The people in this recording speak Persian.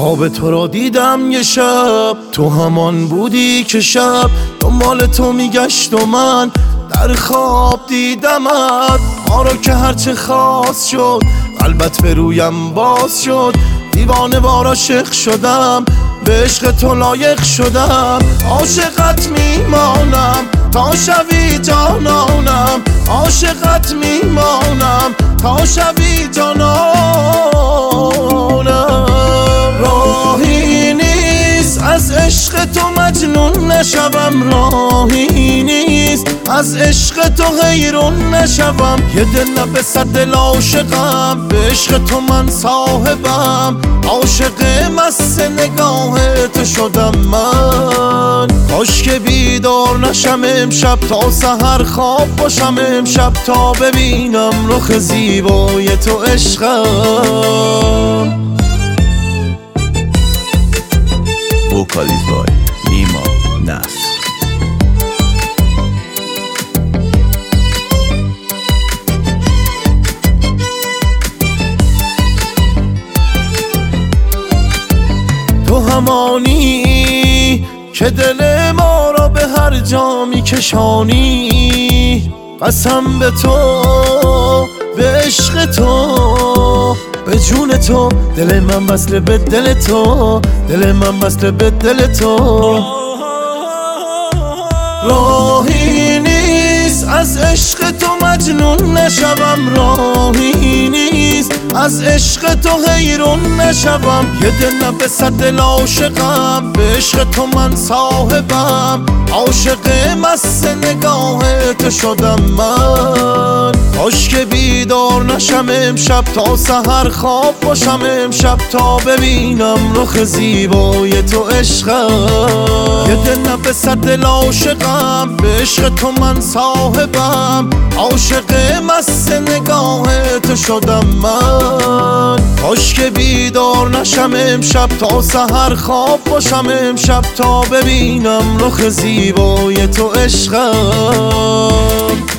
خواب تو را دیدم یه شب، تو همان بودی که شب دنبال تو میگشت و من در خواب دیدمت. ما رو که هرچه خواست شد قلبت به رویم باز شد، دیوانه وار عاشق شدم، به عشق تو لایق شدم. عاشقت میمانم تا شوی جانانم، عاشقت میمانم تا شوی جانانم. راهی نیست از عشق تو مجنون نشوم، راهی نیست از عشق تو حیرون نشوم. یه دل نه به صد دل عاشقم، به عشق تو من صاحبم، عاشق مست نگاه تو شدم من. کاش که بیدار نشم امشب، تا سحر خواب باشم امشب، تا ببینم رخ زیبای تو عشقم. وکالیز بای نیما نصر. تو همانی که دل ما را به هر جا میکشانی، قسم به تو، به عشق تو، به جون تو. دل من وصل به دل تو، دل من وصل به دل تو. راهی نیست از عشق تو مجنون نشوم، راهی نیست از عشق تو حیرون نشوم. یه دل نه به صد دل عاشقم، به عشق تو من صاحبم، عاشق مست نگاه تو شدم من. کاش که بیدار نشم امشب، تا سحر خواب باشم امشب، تا ببینم رخ زیبای تو عشقم. یه دل نه به صد دل عاشقم، به عشق تو من صاحبم، عاشق مست نگاه تو شدم من. کاش که بیدار نشم امشب، تا سحر خواب باشم امشب، تا ببینم رخ زیبای تو عشقم.